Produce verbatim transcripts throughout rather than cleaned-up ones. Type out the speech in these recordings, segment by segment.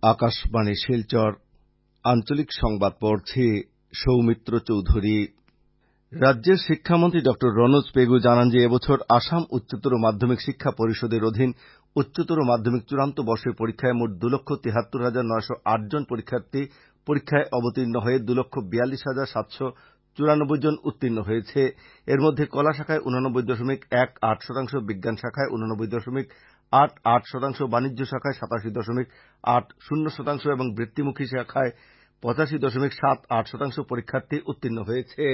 আকাশবাণী শিলচর আঞ্চলিক সংবাদ পড়ছি সৌমিত্র চৌধুরী। রাজ্যের শিক্ষামন্ত্রী ড রনোজ পেগু জানান যে এবছর আসাম উচ্চতর মাধ্যমিক শিক্ষা পরিষদের অধীন উচ্চতর মাধ্যমিক চূড়ান্ত বর্ষের পরীক্ষায় মোট দু লক্ষ তিহাত্তর হাজার নয়শো আট জন পরীক্ষার্থী পরীক্ষায় অবতীর্ণ হয়ে দু লক্ষ বিয়াল্লিশ হাজার সাতশো চুরানব্বই জন উত্তীর্ণ হয়েছে। এর মধ্যে কলা শাখায় উনানব্বই দশমিক এক আট শতাংশ, বিজ্ঞান শাখায় উনানব্বই দশমিক আট আট শতাংশ, বাণিজ্য শাখায় সাতাশি দশমিক আট শূন্য শতাংশ এবং বৃত্তিমুখী শাখায় পঁচাশি দশমিক সাত আট শতাংশ পরীক্ষার্থী উত্তীর্ণ হয়েছে।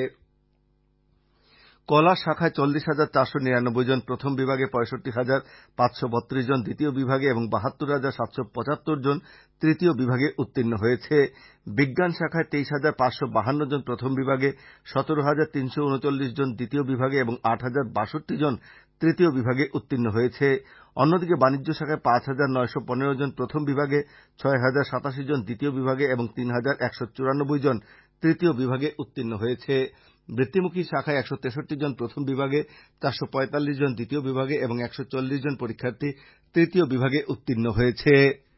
কলা শাখায় চল্লিশ হাজার চারশো নিরানব্বই জন, প্রথম বিভাগে পঁয়ষট্টি হাজার পাঁচশো বত্রিশ জন দ্বিতীয় বিভাগে এবং বাহাত্তর হাজার সাতশো পঁচাত্তর জন তৃতীয় বিভাগে উত্তীর্ণ হয়েছে। বিজ্ঞান শাখায় তেইশ হাজার পাঁচশো বাহান্ন জন প্রথম বিভাগে, সতেরো হাজার তিনশো উনচল্লিশ জন দ্বিতীয় বিভাগে এবং আট হাজার বাষট্টি জন তৃতীয় বিভাগে উত্তীর্ণ হয়েছে। অন্যদিকে বাণিজ্য শাখায় পাঁচ হাজার নয়শো পনেরো জন প্রথম বিভাগে, ছয় হাজার সাতাশি জন দ্বিতীয় বিভাগে এবং তিন হাজার একশো চুরানব্বই জন তৃতীয় বিভাগে উত্তীর্ণ হয়েছে। বৃত্তিমুখী শাখায় একশো তেষট্টি জন প্রথম বিভাগে, চারশো পঁয়তাল্লিশ জন দ্বিতীয় বিভাগে এবং একশো চল্লিশ জন পরীক্ষার্থী তৃতীয় বিভাগে উত্তীর্ণ হয়েছে।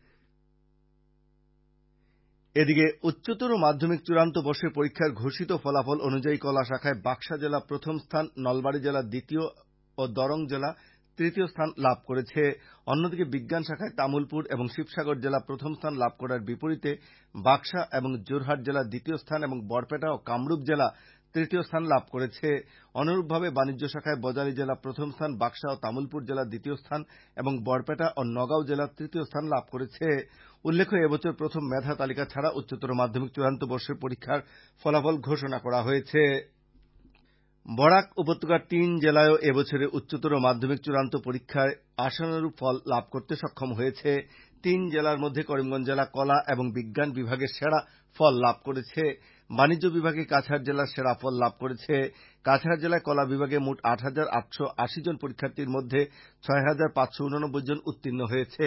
এদিকে উচ্চতর মাধ্যমিক চূড়ান্ত বর্ষের পরীক্ষার ঘোষিত ফলাফল অনুযায়ী কলা শাখায় বাক্সা জেলা প্রথম স্থান, নলবাড়ী জেলা দ্বিতীয় ও দরং জেলা তৃতীয় স্থান লাভ করেছে। অন্যদিকে বিজ্ঞান শাখায় তামুলপুর এবং শিবসাগর জেলা প্রথম স্থান লাভ করার বিপরীতে বাক্সা এবং যোরহাট জেলা দ্বিতীয় স্থান এবং বরপেটা ও কামরূপ জেলা তৃতীয় স্থান লাভ করেছে। অনুরূপভাবে বাণিজ্য শাখায় বজালী জেলা প্রথম স্থান, বাক্সা ও তামুলপুর জেলা দ্বিতীয় স্থান এবং বরপেটা ও নগাঁও জেলা তৃতীয় স্থান লাভ করেছে। উল্লেখ্য, এবছর প্রথম মেধা তালিকা ছাড়া উচ্চতর মাধ্যমিক চূড়ান্ত বর্ষের পরীক্ষার ফলাফল ঘোষণা করা হয়েছে। বরাক উপত্যকার তিন জেলায়ও এবছরের উচ্চতর মাধ্যমিক চূড়ান্ত পরীক্ষায় আশানুরূপ ফল লাভ করতে সক্ষম হয়েছে। তিন জেলার মধ্যে করিমগঞ্জ জেলা কলা এবং বিজ্ঞান বিভাগে সেরা ফল লাভ করেছে। বাণিজ্য বিভাগে কাছাড় জেলার সেরা ফল লাভ করেছে। কাছাড় জেলায় কলা বিভাগে মোট আট হাজার আটশো আশি জন পরীক্ষার্থীর মধ্যে ছয় হাজার পাঁচশো উননব্বই জন উত্তীর্ণ হয়েছে।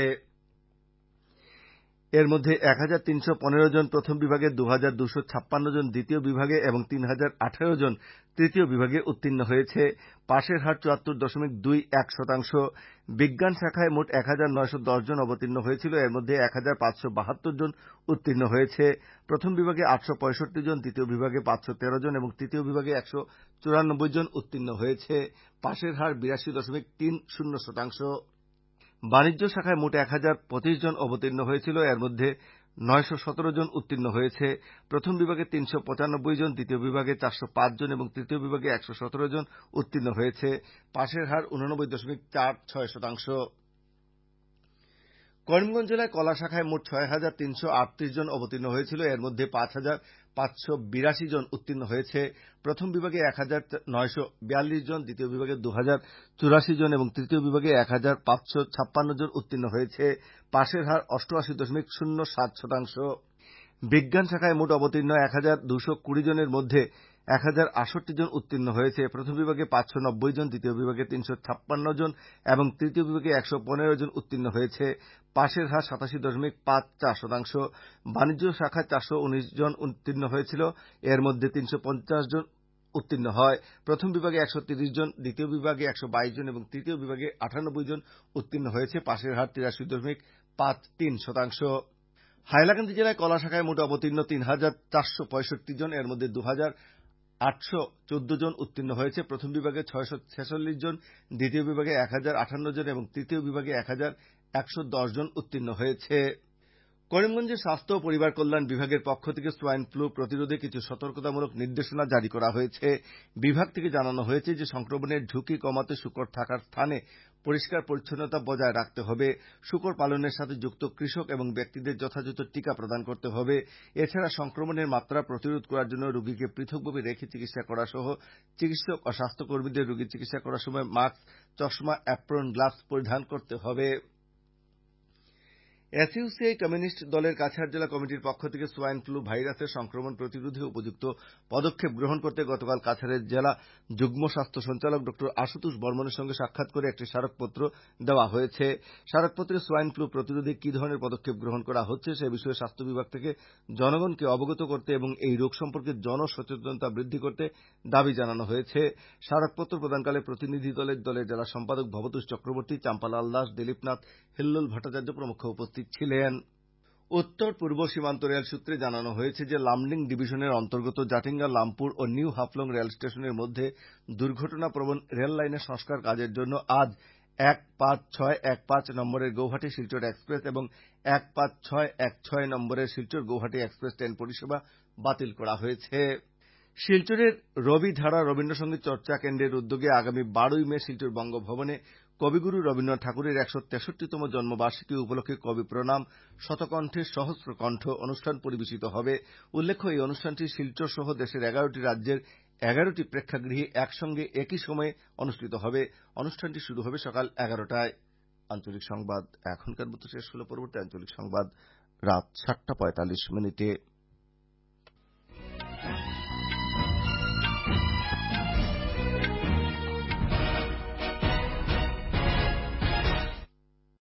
এর মধ্যে এক হাজার তিনশো পনেরো জন প্রথম বিভাগে, দু হাজার দুশো ছাপ্পান্ন জন দ্বিতীয় বিভাগে এবং তিন হাজার আঠারো জন তৃতীয় বিভাগে উত্তীর্ণ হয়েছে। পাশের হার চুয়াত্তর দশমিক দুই এক শতাংশ। বিজ্ঞান শাখায় মোট এক হাজার নয়শো দশ জন অবতীর্ণ হয়েছিল। এর মধ্যে এক হাজার পাঁচশো বাহাত্তর জন উত্তীর্ণ হয়েছে। প্রথম বিভাগে আটশো পঁয়ষট্টি জন, দ্বিতীয় বিভাগে পাঁচশো তেরো জন এবং তৃতীয় বিভাগে একশো চুরানব্বই জন উত্তীর্ণ হয়েছে। পাশের হার বিরাশি দশমিক তিন শূন্য শতাংশ। বাণিজ্য শাখায় মোট এক হাজার পঁচিশ জন অবতীর্ণ হয়েছিল। এর মধ্যে নয়শো সতেরো জন উত্তীর্ণ হয়েছে। প্রথম বিভাগে তিনশো পঁচানব্বই জন, দ্বিতীয় বিভাগে চারশো পাঁচ জন এবং তৃতীয় বিভাগে একশো সতেরো জন উত্তীর্ণ হয়েছে। পাশের হার উননব্বই দশমিক চার ছয় শতাংশ। করিমগঞ্জ জেলায় কলা শাখায় মোট ছয় হাজার তিনশো আটত্রিশ জন অবতীর্ণ হয়েছিল। এর মধ্যে পাঁচ হাজার পাঁচশো বিরাশি জন উত্তীর্ণ হয়েছে। প্রথম বিভাগে এক হাজার নয়শো বিয়াল্লিশ জন, দ্বিতীয় বিভাগে দু হাজার চুরাশি জন এবং তৃতীয় বিভাগে এক হাজার পাঁচশো ছাপ্পান্ন জন উত্তীর্ণ হয়েছে। পাশের হার অষ্টআশি দশমিক শূন্য সাত শতাংশ। বিজ্ঞান শাখায় মোট অবতীর্ণ এক হাজার দুশো কুড়ি জনের মধ্যে এক হাজার আটষট্টি জন উত্তীর্ণ হয়েছে। প্রথম বিভাগে পাঁচশো নব্বই জন, দ্বিতীয় বিভাগে তিনশো ছাপ্পান্ন জন এবং তৃতীয় বিভাগে একশো পনেরো জন উত্তীর্ণ হয়েছে। পাশের হার সাতাশি দশমিক পাঁচ চার শতাংশ। বাণিজ্য শাখায় চারশো উনিশ জন উত্তীর্ণ হয়েছিল। এর মধ্যে তিনশো পঞ্চাশ জন উত্তীর্ণ হয়। প্রথম বিভাগে একশো তিরিশ জন, দ্বিতীয় বিভাগে একশো বাইশ জন এবং তৃতীয় বিভাগে আটানব্বই জন উত্তীর্ণ হয়েছে। পাশের হার তিরাশি দশমিক পাঁচ তিন শতাংশ। হাইলাকান্দি জেলায় কলা শাখায় মোট অবতীর্ণ তিন হাজার চারশো পঁয়ষট্টি জন। এর মধ্যে দু হাজার আটশো চোদ্দ জন উত্তীর্ণ হয়েছে। প্রথম বিভাগে ছয়শো ছেচল্লিশ জন, দ্বিতীয় বিভাগে এক হাজার আটান্ন জন এবং তৃতীয় বিভাগে এক হাজার একশো দশ জন উত্তীর্ণ হয়েছে। করিমগঞ্জে স্বাস্থ্য ও পরিবার কল্যাণ বিভাগের পক্ষ থেকে সোয়াইন ফ্লু প্রতিরোধে কিছু সতর্কতামূলক নির্দেশনা জারি করা হয়েছে। বিভাগ থেকে জানানো হয়েছে যে সংক্রমণের ঝুঁকি কমাতে শূকর থাকার স্থানে পরিষ্কার পরিচ্ছন্নতা বজায় রাখতে হবে। শূকর পালনের সাথে যুক্ত কৃষক এবং ব্যক্তিদের যথাযথ টিকা প্রদান করতে হবে। এছাড়া সংক্রমণের মাত্রা প্রতিরোধ করার জন্য রোগীকে পৃথকভাবে রেখে চিকিৎসা করা সহ চিকিৎসক ও স্বাস্থ্যকর্মীদের রোগীর চিকিৎসা করার সময় মাস্ক, চশমা, অ্যাপ্রন, গ্লাভস পরিধান করতে হবে। এসইউসিআই কমিউনিস্ট দলের কাছাড় জেলা কমিটির পক্ষ থেকে সোয়াইন ফ্লু ভাইরাসের সংক্রমণ প্রতিরোধে উপযুক্ত পদক্ষেপ গ্রহণ করতে গতকাল কাছাড়ের জেলা যুগ্ম স্বাস্থ্য সঞ্চালক ড আশুতোষ বর্মনের সঙ্গে সাক্ষাৎ করে একটি স্মারকপত্র দেওয়া হয়েছে। স্মারকপত্রে সোয়াইন ফ্লু প্রতিরোধে কি ধরনের পদক্ষেপ গ্রহণ করা হচ্ছে সে বিষয়ে স্বাস্থ্য বিভাগ থেকে জনগণকে অবগত করতে এবং এই রোগ সম্পর্কে জনসচেতনতা বৃদ্ধি করতে দাবি জানানো হয়েছে। স্মারকপত্র প্রদানকালে প্রতিনিধি দলের দলের জেলা সম্পাদক ভবতোষ চক্রবর্তী, চাম্পালাল দাস, দিলীপ নাথ, হিল্লোল ভট্টাচার্য প্রমুখ উপস্থিত ছিলেন। উত্তর পূর্ব সীমান্ত রেল সূত্রে জানানো হয়েছে যে লামডিং ডিভিশনের অন্তর্গত জাটিঙ্গা লামপুর ও নিউ হাফলং রেল স্টেশনের মধ্যে দুর্ঘটনাপ্রবণ রেল লাইনের সংস্কার কাজের জন্য আজ এক পাঁচ ছয় এক পাঁচ নম্বরের গৌহাটি শিলচর এক্সপ্রেস এবং এক পাঁচ ছয় এক ছয় নম্বরের শিলচর গৌহাটি এক্সপ্রেস ট্রেন পরিষেবা বাতিল করা হয়েছে। শিলচরের রবিধারা রবীন্দ্রসঙ্গীত চর্চা কেন্দ্রের উদ্যোগে আগামী বারোই মে শিলচর বঙ্গভবনে কবিগুরু রবীন্দ্রনাথ ঠাকুরের একশো তেষট্টিতম জন্মবার্ষিকী উপলক্ষে কবি প্রণাম শতকণ্ঠে সহস্র কণ্ঠ অনুষ্ঠান পরিবেশিত হবে। উল্লেখ্য, এই অনুষ্ঠানটি শিলচর সহ দেশের এগারোটি রাজ্যের এগারোটি প্রেক্ষাগৃহে একসঙ্গে একই সময়ে অনুষ্ঠিত হবে। অনুষ্ঠানটি শুরু হবে সকাল এগারোটায়। আঞ্চলিক সংবাদ এখনকার মতো শেষ হল। পরবর্তী আঞ্চলিক সংবাদ রাত সাতটা পঁয়তাল্লিশ মিনিটে।